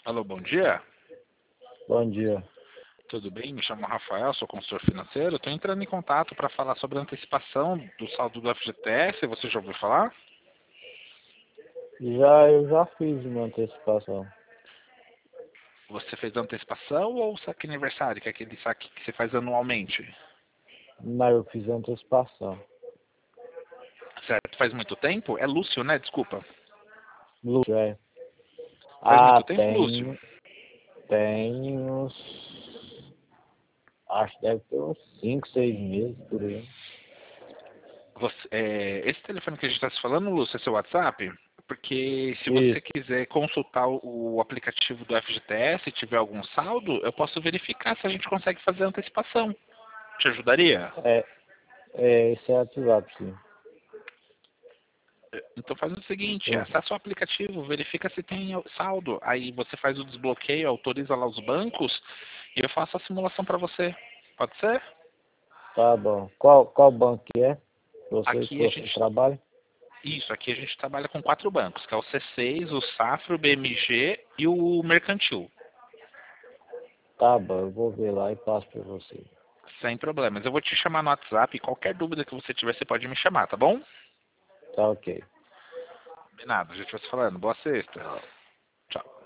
Alô, bom dia. Bom dia. Tudo bem? Me chamo Rafael, sou consultor financeiro. Estou entrando em contato para falar sobre a antecipação do saldo do FGTS. Você já ouviu falar? Eu já fiz uma antecipação. Você fez a antecipação ou o saque aniversário, que é aquele saque que você faz anualmente? Não, eu fiz a antecipação. Certo? Faz muito tempo? É Lúcio, né? Desculpa. Lúcio, é. Faz Ah, muito tempo, Lúcio? tem uns. Acho que deve ter uns 5, 6 meses por aí. Esse telefone que a gente está se falando, Lúcio, é seu WhatsApp? Porque se você Isso. quiser consultar o aplicativo do FGTS e tiver algum saldo, eu posso verificar se a gente consegue fazer a antecipação. Te ajudaria? Esse é ativar, sim. Então faz o seguinte, Então, acessa o aplicativo, verifica se tem saldo. Aí você faz o desbloqueio, autoriza lá os bancos e eu faço a simulação para você. Pode ser? tá bom. Qual banco que é? Que Aqui a você gente. trabalha? Isso, aqui a gente trabalha com 4 bancos, que é o C6, o Safra, o BMG e o Mercantil. Tá bom, eu vou ver lá e passo para você. Sem problemas. Eu vou te chamar no WhatsApp e qualquer dúvida que você tiver, você pode me chamar, tá bom? Tá ok. De nada, a gente vai se falando. Boa sexta. Tchau. Tchau.